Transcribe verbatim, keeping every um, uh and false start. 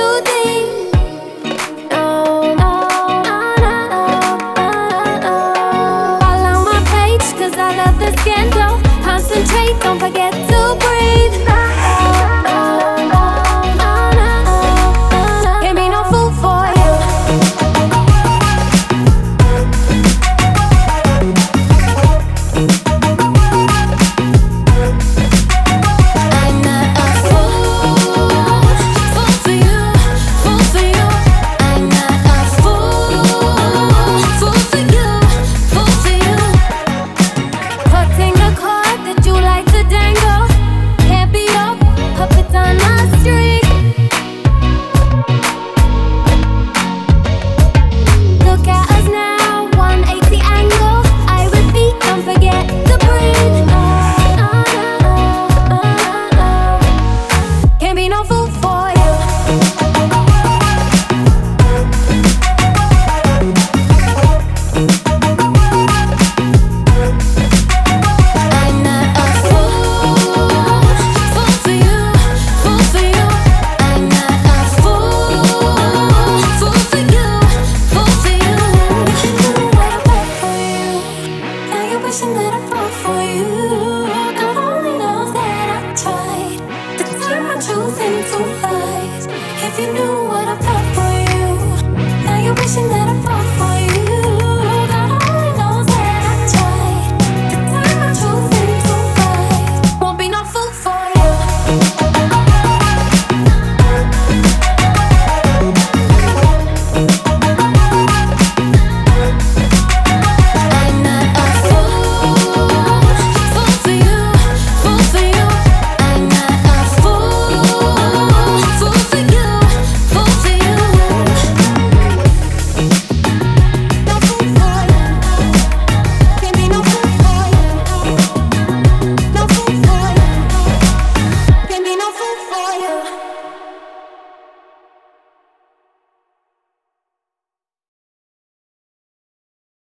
too deep. No, no, no, no, no, no. Follow my page, cause I love the scandal. Concentrate, don't forget to breathe. No, no, no, no, no, no. Can't be no fool for you. I'm not a fool, fool for you, fool for you. I'm not a fool, fool for you, fool for you. Cutting the cord that you like to dangle. Can't be your puppet on my street. Look at us now, one eighty angle. I repeat, don't forget to breathe. No, no, no, no, no. Can't be no fool for you. I'm not a fool, fool for you, fool for you. I'm not a fool, fool for you, fool for you. Wishing that I work for you. Now you're wishing that I fall for you. God only knows that I tried to turn my truth into lies. If you knew what